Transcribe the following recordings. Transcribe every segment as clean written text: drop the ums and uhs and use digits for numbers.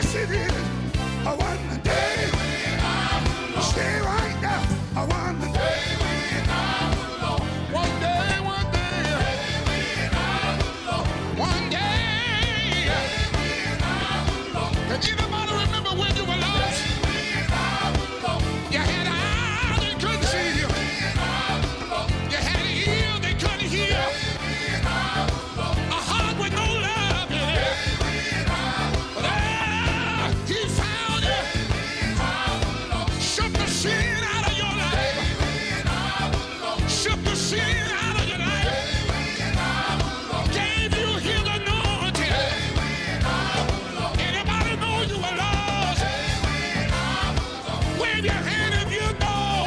Yes, it is. One day when I'm alone. Stay right there. One day when I'm alone. One day. When I'm alone. One day when I'm alone. Can anybody remember when you were lost? When I'm alone. You had eyes they couldn't see you. You had ears they couldn't hear. A heart with no love. He found you. Shook the sin out of your life. Shook the sin out of your life. Gave you his anointing. Anybody know you were lost? Wave your hand if you know.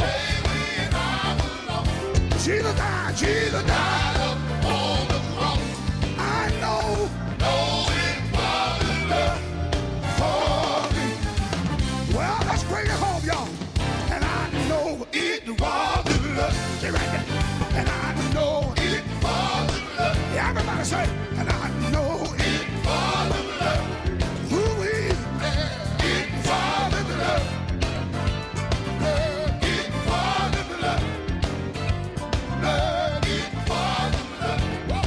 Jesus died. Jesus died on the cross. I know. It was enough for me. Well, let's bring it home, y'all. And I know it was enough. Stay right there. And I know it was enough. Yeah, everybody say, and I know it was enough. Ooh-wee. It was enough. It was enough. It was enough.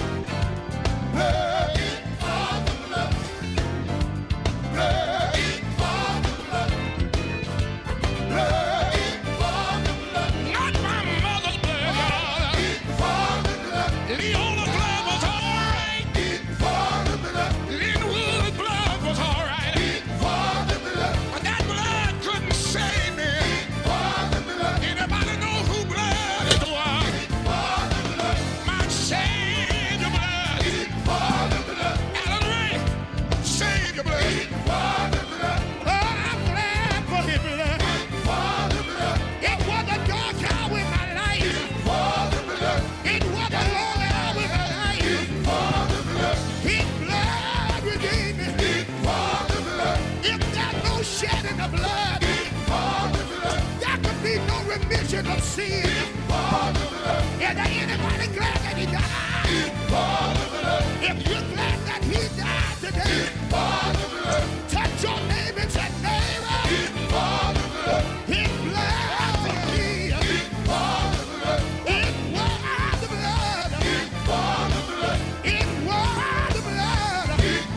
Not my mother's blood. Leona's blood was all right. Linwood's blood was all right. But that blood couldn't save me. Anybody know who blood it was? My Savior blood. Alan Ray, Savior blood. Oh, I'm glad for his blood. It was a dark hour in my life. It was a long hour in my life. His blood redeemed me. If there's no shedding of blood, there could be no remission of sin. Is there anybody glad that he died? If you're glad that he died today, touch your neighbor and say, neighbor, his blood for me. It was the blood. It was the blood. It was the blood.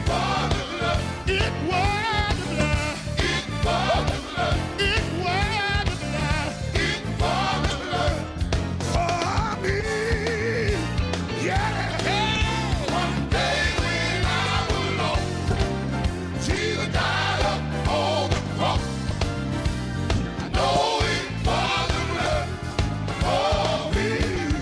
It was the blood. For me. Yeah. One day when I'm alone, Jesus died up on the cross. I know it was the blood for me.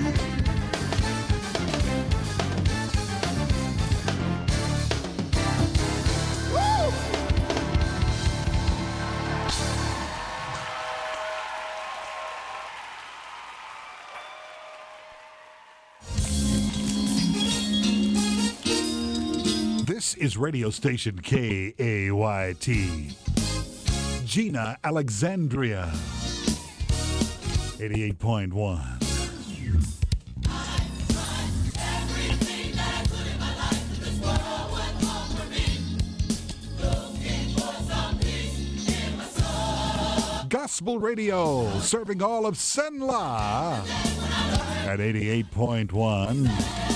Woo! This is radio station KAYT. Gina Alexandria. 88.1. Gospel Radio, serving all of Senla at 88.1.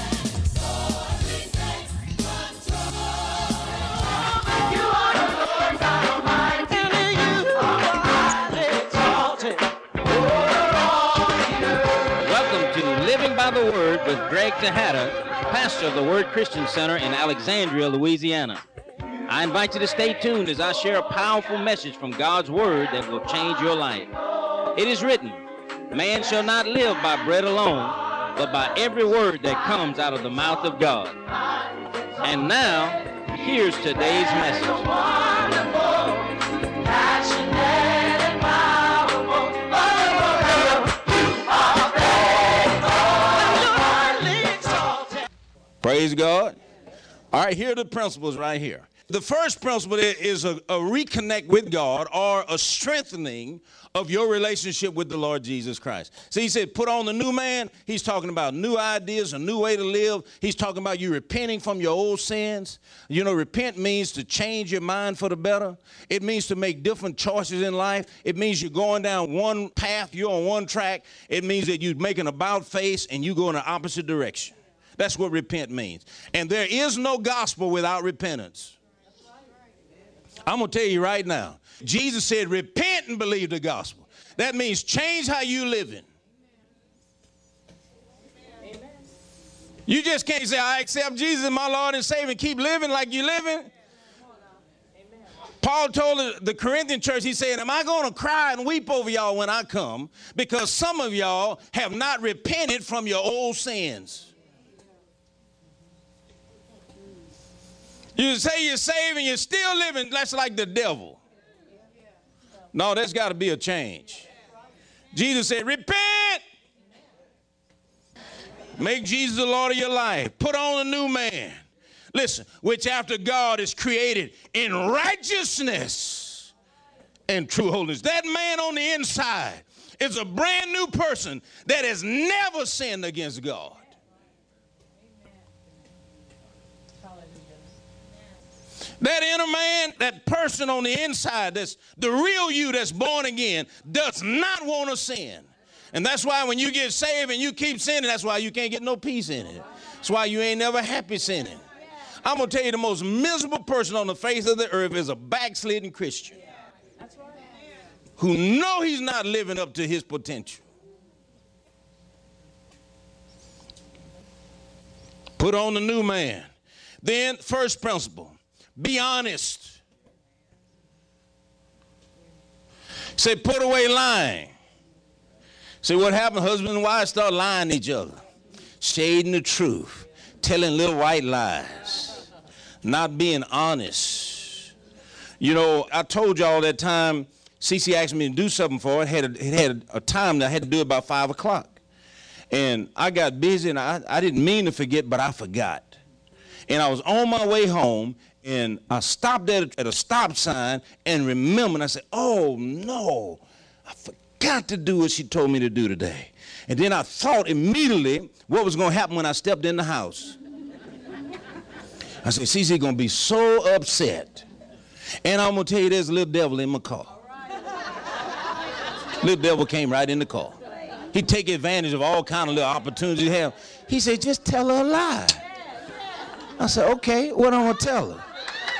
Living by the Word with Greg Tejada, pastor of the Word Christian Center in Alexandria, Louisiana. I invite you to stay tuned as I share a powerful message from God's Word that will change your life. It is written, man shall not live by bread alone, but by every word that comes out of the mouth of God. And now, here's today's message. Praise God. All right, here are the principles right here. The first principle is a reconnect with God, or a strengthening of your relationship with the Lord Jesus Christ. So he said, put on the new man. He's talking about new ideas, a new way to live. He's talking about you repenting from your old sins. You know, repent means to change your mind for the better. It means to make different choices in life. It means you're going down one path, you're on one track. It means that you make an about face and you go in the opposite direction. That's what repent means. And there is no gospel without repentance. I'm going to tell you right now. Jesus said, repent and believe the gospel. That means change how you living. Amen. You just can't say, I accept Jesus as my Lord and Savior and keep living like you're living. Paul told the Corinthian church, he said, am I going to cry and weep over y'all when I come? Because some of y'all have not repented from your old sins. You say you're saved and you're still living that's like the devil. No, there's got to be a change. Jesus said, repent. Make Jesus the Lord of your life. Put on a new man. Listen, which after God is created in righteousness and true holiness. That man on the inside is a brand new person that has never sinned against God. That inner man, that person on the inside, that's the real you that's born again, does not want to sin. And that's why when you get saved and you keep sinning, that's why you can't get no peace in it. That's why you ain't never happy sinning. I'm going to tell you, the most miserable person on the face of the earth is a backslidden Christian who know he's not living up to his potential. Put on the new man. Then, first principle. Be honest. Say, put away lying. See what happened? Husband and wife start lying to each other, shading the truth, telling little white lies, not being honest. You know, I told y'all that time Cece asked me to do something for her. It had a time that I had to do it about 5 o'clock. And I got busy, and I didn't mean to forget, but I forgot. And I was on my way home, and I stopped at a stop sign and remembered. I said, oh, no, I forgot to do what she told me to do today. And then I thought immediately what was going to happen when I stepped in the house. I said, Cece going to be so upset. And I'm going to tell you, there's a little devil in my car. Little devil came right in the car. He'd take advantage of all kind of little opportunities he have. He said, just tell her a lie. I said, okay, what I'm going to tell her?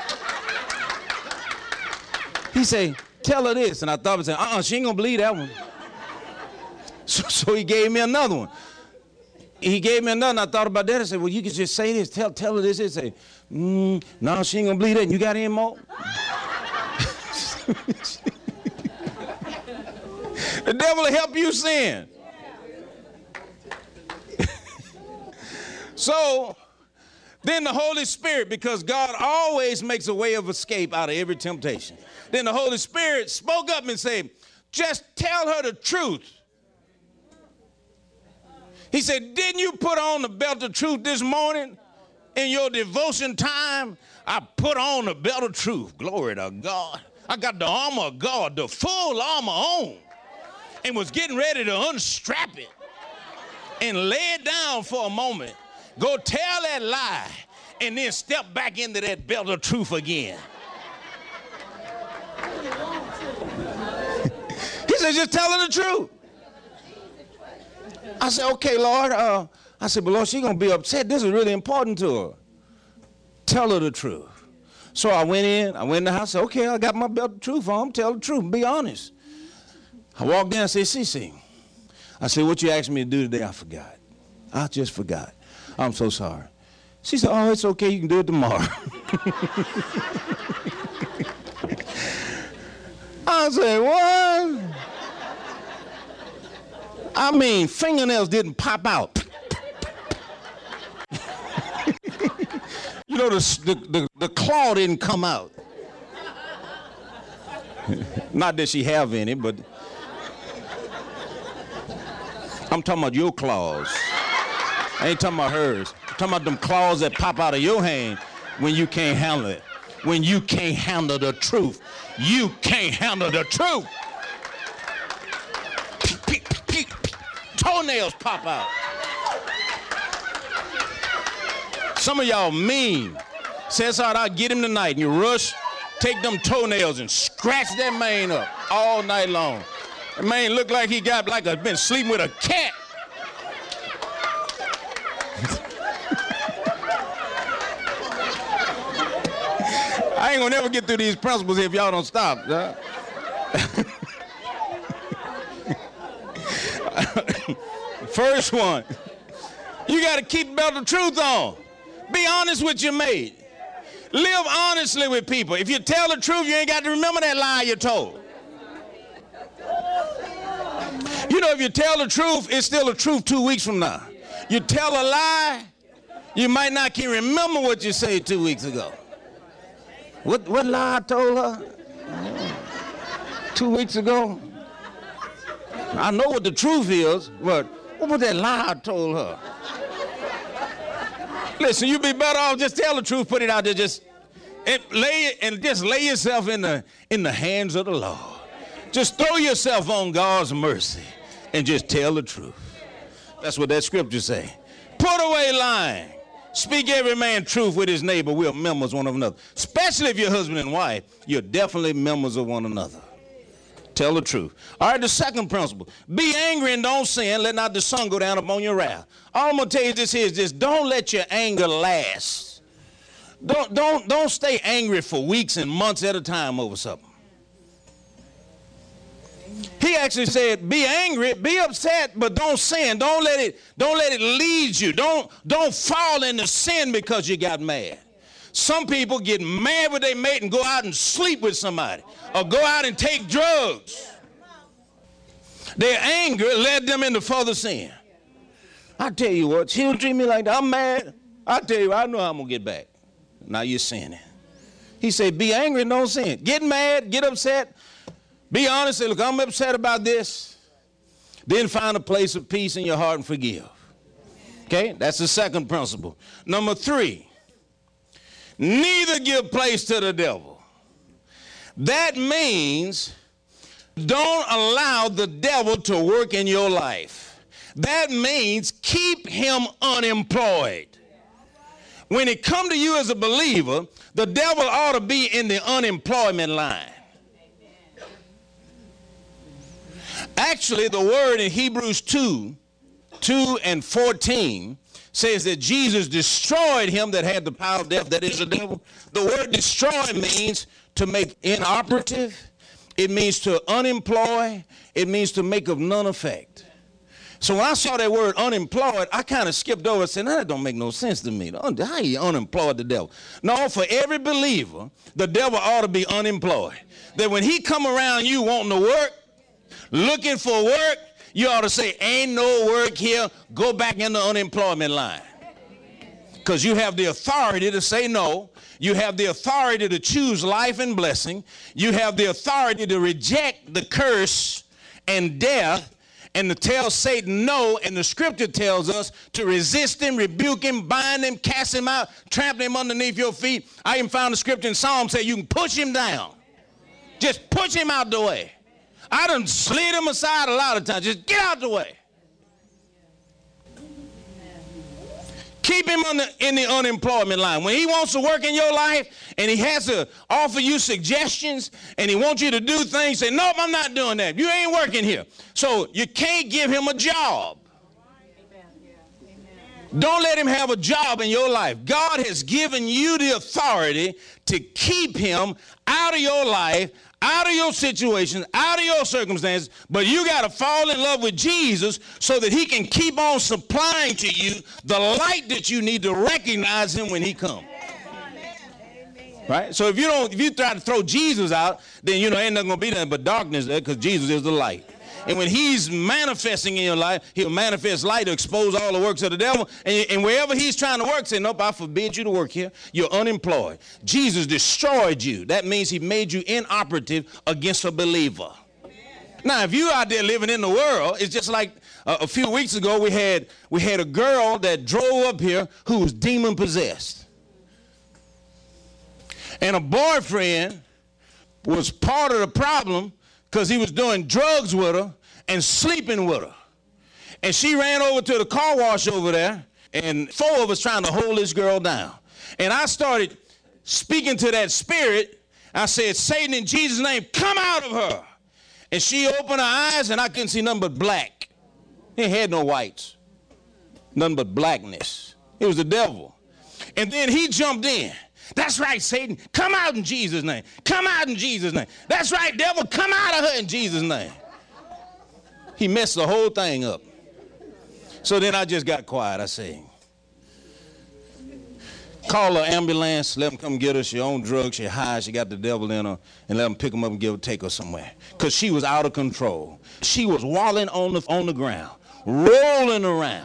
He said, tell her this. And I thought, she ain't going to believe that one. So he gave me another one. He gave me another, and I thought about that. I said, well, you can just say this. Tell her this. He said, no, she ain't going to believe that. And you got any more? The devil will help you sin. So then the Holy Spirit, because God always makes a way of escape out of every temptation. Then the Holy Spirit spoke up and said, just tell her the truth. He said, didn't you put on the belt of truth this morning in your devotion time? I put on the belt of truth. Glory to God. I got the armor of God, the full armor on, and was getting ready to unstrap it and lay it down for a moment. Go tell that lie and then step back into that belt of truth again. He said, just tell her the truth. I said, okay, Lord. I said, but Lord, she's going to be upset. This is really important to her. Tell her the truth. So I went in the house. I said, okay, I got my belt of truth on. Tell the truth. Be honest. I walked in. I said, Cece. I said, what you asked me to do today, I forgot. I just forgot. I'm so sorry. She said, oh, it's okay. You can do it tomorrow. I said, what? I mean, fingernails didn't pop out. You know, the claw didn't come out. Not that she have any, but I'm talking about your claws. I ain't talking about hers. I'm talking about them claws that pop out of your hand. when you can't handle it. When you can't handle the truth. You can't handle the truth. Toenails pop out. Some of y'all mean. Says all right, I'll get him tonight. And you rush, take them toenails and scratch that man up all night long. That man look like he got been sleeping with a cat. I ain't gonna never get through these principles if y'all don't stop. Huh? First one, you got to keep the belt of truth on. Be honest with your mate. Live honestly with people. If you tell the truth, you ain't got to remember that lie you told. You know, if you tell the truth, it's still the truth 2 weeks from now. You tell a lie, you might not can remember what you said 2 weeks ago. What lie I told her 2 weeks ago? I know what the truth is, but what was that lie I told her? Listen, you'd be better off just tell the truth, put it out there, just lay yourself in the hands of the Lord. Just throw yourself on God's mercy and just tell the truth. That's what that scripture say. Put away lying. Speak every man truth with his neighbor. We're members one of another. Especially if you're husband and wife, you're definitely members of one another. Tell the truth. All right, the second principle. Be angry and don't sin. Let not the sun go down upon your wrath. All I'm going to tell you this is this. Don't let your anger last. Don't stay angry for weeks and months at a time over something. He actually said, be angry, be upset, but don't sin. Don't let it lead you. Don't fall into sin because you got mad. Some people get mad with their mate and go out and sleep with somebody or go out and take drugs. Their anger led them into further sin. I tell you what, she'll treat me like that. I'm mad. I tell you, I know how I'm going to get back. Now you're sinning. He said, be angry and don't sin. Get mad, get upset. Be honest, say, look, I'm upset about this. Then find a place of peace in your heart and forgive. Okay, that's the second principle. Number 3, neither give place to the devil. That means don't allow the devil to work in your life. That means keep him unemployed. When it comes to you as a believer, the devil ought to be in the unemployment line. Actually, the word in Hebrews 2:2-14 says that Jesus destroyed him that had the power of death, that is the devil. The word destroy means to make inoperative. It means to unemploy. It means to make of none effect. So when I saw that word unemployed, I kind of skipped over and said, that don't make no sense to me. How you unemployed the devil? No, for every believer, the devil ought to be unemployed. That when he come around you wanting to work, looking for work, you ought to say, ain't no work here, go back in the unemployment line. Because you have the authority to say no. You have the authority to choose life and blessing. You have the authority to reject the curse and death and to tell Satan no. And the scripture tells us to resist him, rebuke him, bind him, cast him out, trample him underneath your feet. I even found the scripture in Psalm say you can push him down. Just push him out the way. I done slid him aside a lot of times. Just get out the way. Keep him in the unemployment line. When he wants to work in your life and he has to offer you suggestions and he wants you to do things, say, nope, I'm not doing that. You ain't working here. So you can't give him a job. Don't let him have a job in your life. God has given you the authority to keep him out of your life, out of your situation, out of your circumstances, but you got to fall in love with Jesus so that he can keep on supplying to you the light that you need to recognize him when he comes. Right? So if you try to throw Jesus out, then ain't nothing going to be nothing but darkness there because Jesus is the light. And when he's manifesting in your life, he'll manifest light to expose all the works of the devil. And wherever he's trying to work, say, nope, I forbid you to work here. You're unemployed. Jesus destroyed you. That means he made you inoperative against a believer. Now, if you out there living in the world, it's just like a few weeks ago we had a girl that drove up here who was demon possessed. And a boyfriend was part of the problem because he was doing drugs with her and sleeping with her. And she ran over to the car wash over there, and 4 of us trying to hold this girl down. And I started speaking to that spirit. I said, Satan, in Jesus' name, come out of her. And she opened her eyes, and I couldn't see nothing but black. He had no whites, nothing but blackness. It was the devil. And then he jumped in. That's right, Satan, come out in Jesus' name. Come out in Jesus' name. That's right, devil, come out of her in Jesus' name. He messed the whole thing up. So then I just got quiet. I said, call an ambulance, let them come get her. She on drugs, she high, she got the devil in her, and let them pick them up and take her somewhere. Because she was out of control. She was wallowing on the ground, rolling around.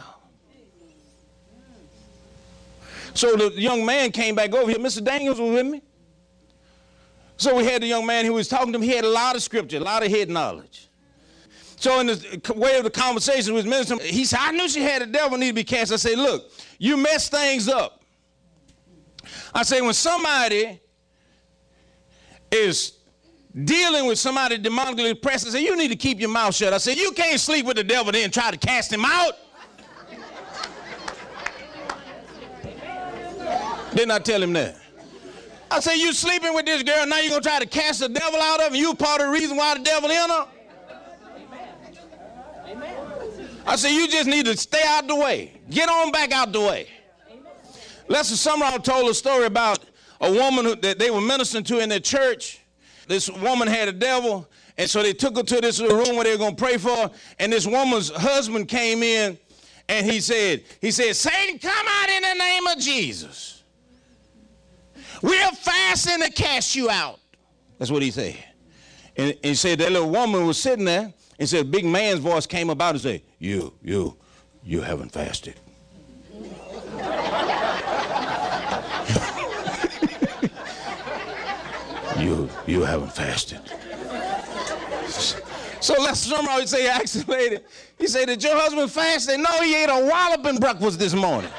So the young man came back over here. Mr. Daniels was with me. So we had the young man who was talking to him. He had a lot of scripture, a lot of head knowledge. So in the way of the conversation with minister, he said, I knew she had a devil need to be cast. I said, look, you mess things up. I say, when somebody is dealing with somebody demonically oppressed, I say, you need to keep your mouth shut. I said, you can't sleep with the devil then try to cast him out. Didn't I tell him that? I said, you sleeping with this girl, now you're going to try to cast the devil out of her, and you part of the reason why the devil in her? I said, you just need to stay out the way. Get on back out the way. Lester Summerall told a story about a woman that they were ministering to in their church. This woman had a devil, and so they took her to this room where they were going to pray for her, and this woman's husband came in, and he said, Satan, come out in the name of Jesus. We're fasting to cast you out. That's what he said. And he said that little woman was sitting there, and said a big man's voice came about and said, you haven't fasted. You haven't fasted. So Lester Summerall, he asked the lady, he said, did your husband fast? They no, he ate a walloping breakfast this morning.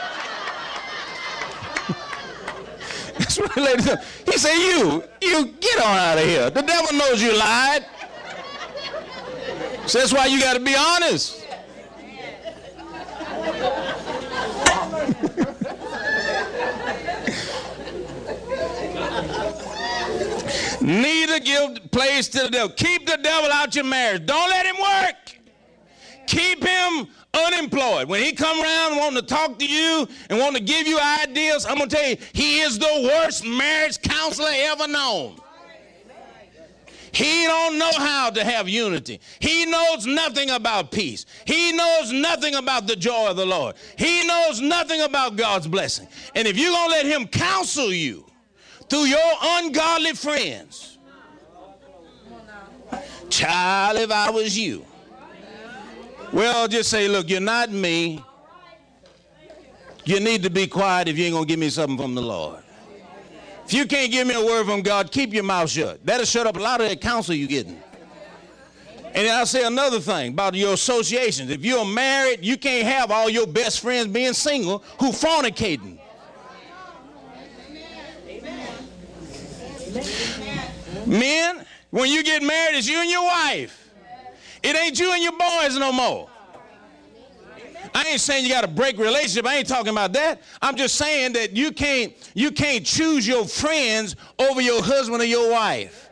That's what the lady said. He said, you get on out of here. The devil knows you lied. So that's why you got to be honest. Neither give place to the devil. Keep the devil out your marriage. Don't let him work. Keep him unemployed. When he come around wanting to talk to you and want to give you ideas, I'm going to tell you, he is the worst marriage counselor ever known. He don't know how to have unity. He knows nothing about peace. He knows nothing about the joy of the Lord. He knows nothing about God's blessing. And if you're going to let him counsel you through your ungodly friends, child, if I was you, well, just say, look, you're not me. You need to be quiet if you ain't going to give me something from the Lord. If you can't give me a word from God, keep your mouth shut. That'll shut up a lot of that counsel you're getting. And I'll say another thing about your associations. If you're married, you can't have all your best friends being single who fornicating. Men, when you get married, it's you and your wife. It ain't you and your boys no more. I ain't saying you got to break relationship. I ain't talking about that. I'm just saying that you can't choose your friends over your husband or your wife.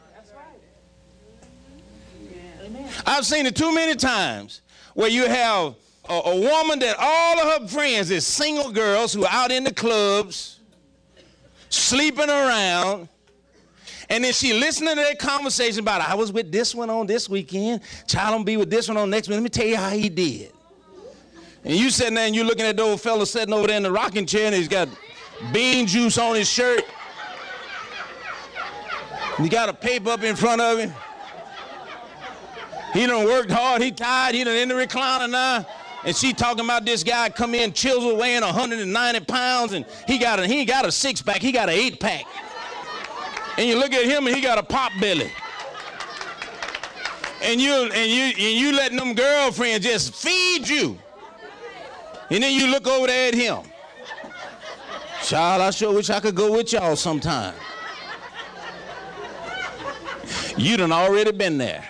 I've seen it too many times where you have a woman that all of her friends is single girls who are out in the clubs, sleeping around, and then she listening to their conversation about, I was with this one on this weekend, child, I'm be with this one on next week. Let me tell you how he did. And you sitting there and you looking at the old fella sitting over there in the rocking chair and he's got bean juice on his shirt. And he got a paper up in front of him. He done worked hard, he tired, he done in the recliner now. And she talking about this guy come in chiseled weighing 190 pounds and he ain't got a six-pack, he got an 8-pack. And you look at him and he got a pop belly. And you letting them girlfriends just feed you. And then you look over there at him. Child, I sure wish I could go with y'all sometime. You done already been there.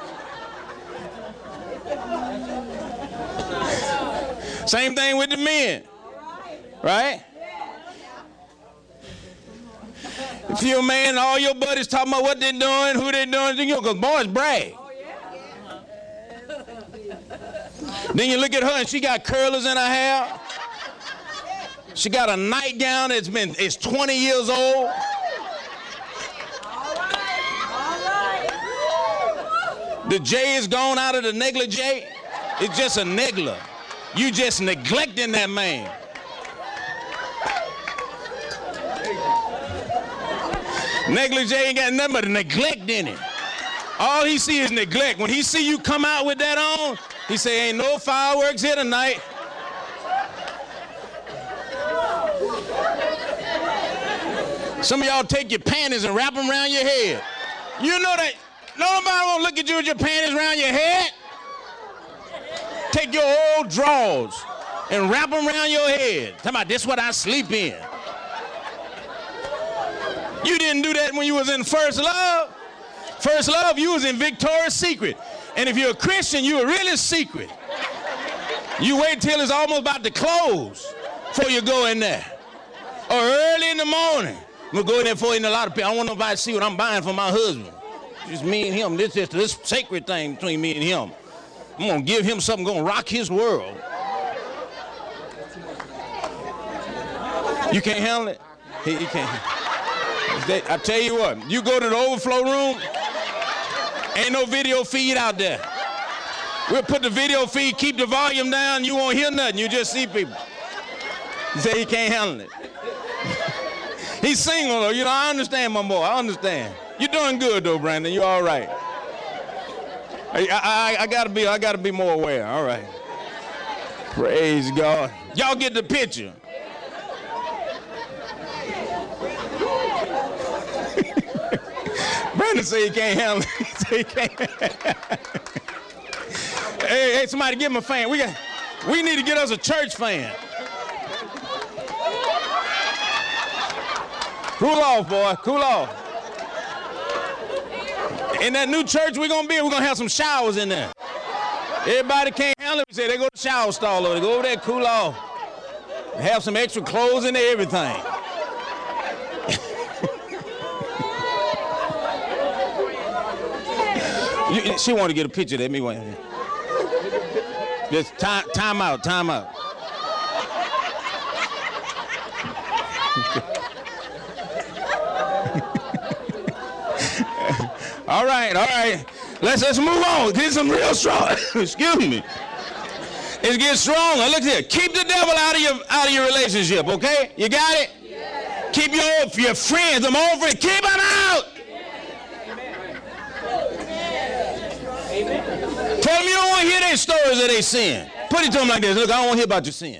Same thing with the men, right? If you're a man and all your buddies talking about what they're doing, who they're doing, then you go, boys brag. Then you look at her and she got curlers in her hair. She got a nightgown it's 20 years old. The J is gone out of the negligee. It's just a negligee. You just neglecting that man. Negligee ain't got nothing but neglect in it. All he see is neglect. When he see you come out with that on, he say, ain't no fireworks here tonight. Some of y'all take your panties and wrap them around your head. You know that nobody won't look at you with your panties around your head. Take your old drawers and wrap them around your head. Talking about, this is what I sleep in. You didn't do that when you was in First Love. First Love, you was in Victoria's Secret. And if you're a Christian, you are really secret. You wait till it's almost about to close before you go in there. Or early in the morning. We'll go in there for a lot of people. I don't want nobody to see what I'm buying for my husband. Just me and him. This is this sacred thing between me and him. I'm going to give him something going to rock his world. You can't handle it? He can't. I tell you what, you go to the overflow room, ain't no video feed out there. We'll put the video feed, keep the volume down, you won't hear nothing, you just see people. You say he can't handle it. He's single though, you know, I understand my boy, I understand. You're doing good though, Brandon, you're all right. I gotta be more aware, all right. Praise God. Y'all get the picture. Brandon say he can't handle it. He say he can't. Hey, somebody give him a fan. We need to get us a church fan. Cool off, boy. Cool off. In that new church we're gonna have some showers in there. Everybody can't handle it. We say they go to the shower stall over there. Go over there, cool off. Have some extra clothes in there, everything. She wanted to get a picture of me. Just time out. All right. Let's move on. Get some real strong. Excuse me. It's getting stronger. Look here. Keep the devil out of your relationship, okay? You got it? Yeah. Keep your friends, them old friends, keep them out. Tell them you don't want to hear their stories of their sin. Put it to them like this. Look, I don't want to hear about your sin.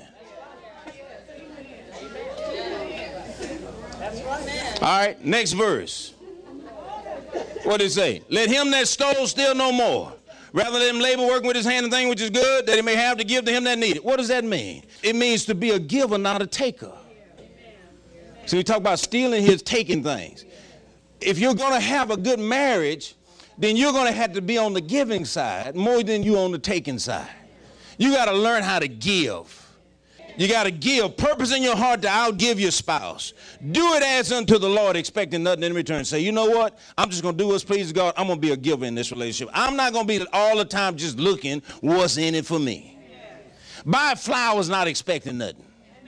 All right, next verse. What did it say? Let him that stole steal no more. Rather let him labor working with his hand and thing which is good, that he may have to give to him that needed. What does that mean? It means to be a giver, not a taker. So we talk about stealing his taking things. If you're going to have a good marriage, then you're going to have to be on the giving side more than you on the taking side. You got to learn how to give. You got to give. Purpose in your heart to outgive your spouse. Do it as unto the Lord, expecting nothing in return. Say, you know what? I'm just going to do what's pleasing God. I'm going to be a giver in this relationship. I'm not going to be all the time just looking what's in it for me. Buy flowers not expecting nothing.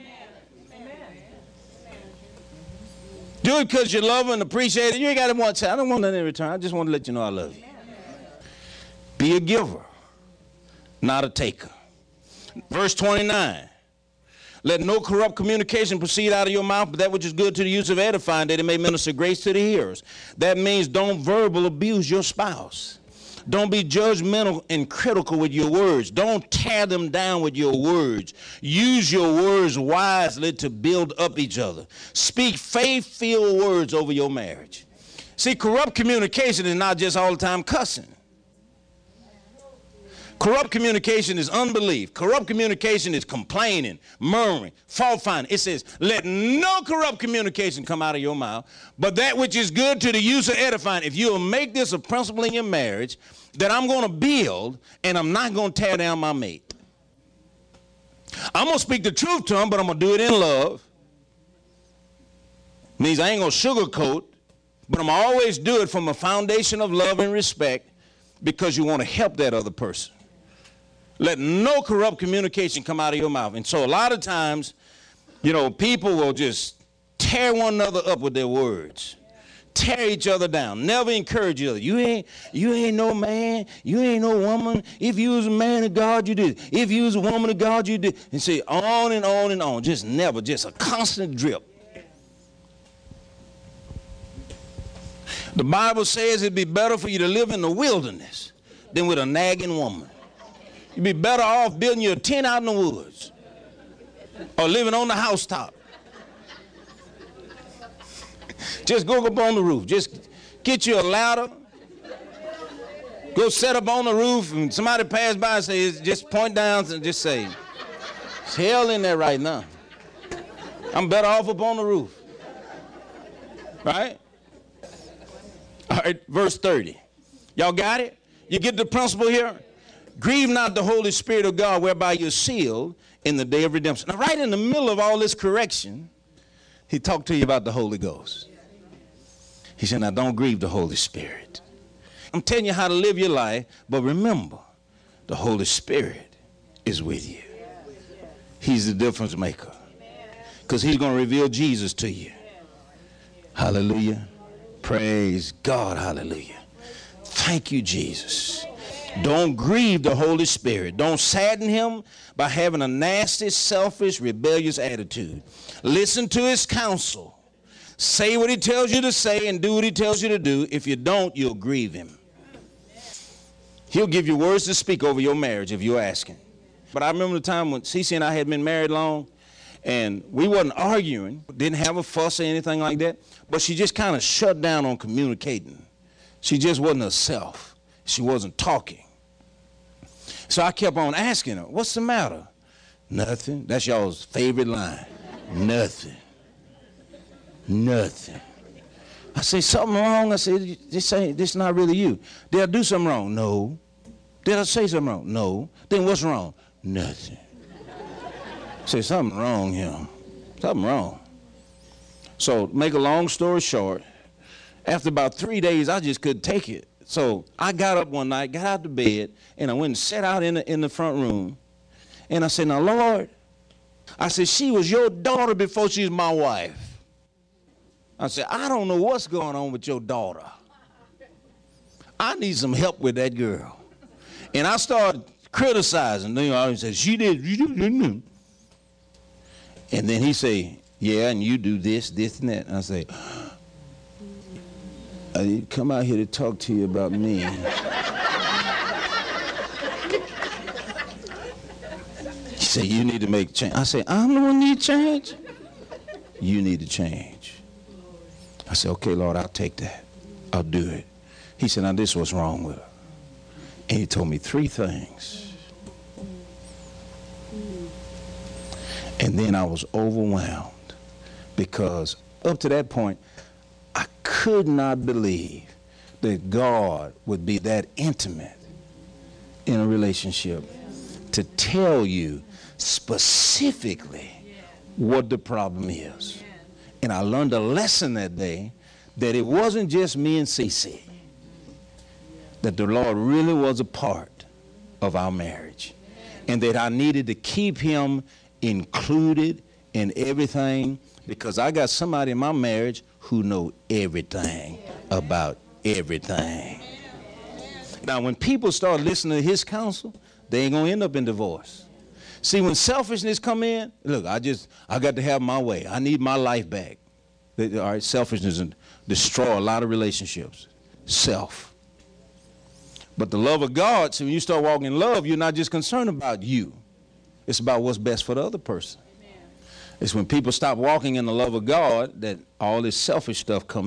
Do it because you love and appreciate it. You ain't got to want to say, I don't want nothing in return. I just want to let you know I love you. Be a giver, not a taker. Verse 29. Let no corrupt communication proceed out of your mouth, but that which is good to the use of edifying, that it may minister grace to the hearers. That means don't verbal abuse your spouse. Don't be judgmental and critical with your words. Don't tear them down with your words. Use your words wisely to build up each other. Speak faith-filled words over your marriage. See, corrupt communication is not just all the time cussing. Corrupt communication is unbelief. Corrupt communication is complaining, murmuring, fault finding. It says, let no corrupt communication come out of your mouth, but that which is good to the use of edifying. If you will make this a principle in your marriage, that I'm going to build and I'm not going to tear down my mate. I'm going to speak the truth to him, but I'm going to do it in love. Means I ain't going to sugarcoat, but I'm going to always do it from a foundation of love and respect because you want to help that other person. Let no corrupt communication come out of your mouth. And so a lot of times, you know, people will just tear one another up with their words. Tear each other down. Never encourage each other. You ain't no man. You ain't no woman. If you was a man of God, you did. If you was a woman of God, you did. And say on and on and on. Just never. Just a constant drip. The Bible says it'd be better for you to live in the wilderness than with a nagging woman. You'd be better off building your tent out in the woods or living on the housetop. Just go up on the roof. Just get you a ladder. Go set up on the roof and somebody pass by and say, just point down and just say, it's hell in there right now. I'm better off up on the roof. Right? All right, verse 30. Y'all got it? You get the principle here? Grieve not the Holy Spirit of God, whereby you're sealed in the day of redemption. Now, right in the middle of all this correction, he talked to you about the Holy Ghost. He said, now don't grieve the Holy Spirit. I'm telling you how to live your life, but remember, the Holy Spirit is with you. He's the difference maker. Because he's going to reveal Jesus to you. Hallelujah. Praise God. Hallelujah. Thank you, Jesus. Don't grieve the Holy Spirit. Don't sadden him by having a nasty, selfish, rebellious attitude. Listen to his counsel. Say what he tells you to say and do what he tells you to do. If you don't, you'll grieve him. He'll give you words to speak over your marriage if you're asking. But I remember the time when Cece and I had been married long, and we wasn't arguing, didn't have a fuss or anything like that, but she just kind of shut down on communicating. She just wasn't herself. She wasn't talking. So I kept on asking her, what's the matter? Nothing. That's y'all's favorite line. Nothing. Nothing. I say, something wrong? I said, this not really you. Did I do something wrong? No. Did I say something wrong? No. Then what's wrong? Nothing. I say, something wrong here. Something wrong. So make a long story short, after about 3 days, I just couldn't take it. So I got up one night, got out of bed, and I went and sat out in the front room. And I said, now, Lord, I said, she was your daughter before she was my wife. I said, I don't know what's going on with your daughter. I need some help with that girl. And I started criticizing. You know, I said, she did. And then he said, yeah, and you do this, this, and that. And I say, I didn't come out here to talk to you about me. He said, you need to make change. I said, I'm the one need change. You need to change. I said, okay, Lord, I'll take that. I'll do it. He said, now this is what's wrong with her. And he told me 3 things. And then I was overwhelmed because up to that point, I could not believe that God would be that intimate in a relationship to tell you specifically what the problem is. And I learned a lesson that day that it wasn't just me and Cece, that the Lord really was a part of our marriage, and that I needed to keep him included in everything, because I got somebody in my marriage who know everything about everything. Now, when people start listening to his counsel, they ain't gonna end up in divorce. See, when selfishness come in, look, I got to have my way. I need my life back. All right, selfishness and destroy a lot of relationships. Self. But the love of God, see, when you start walking in love, you're not just concerned about you. It's about what's best for the other person. It's when people stop walking in the love of God that all this selfish stuff comes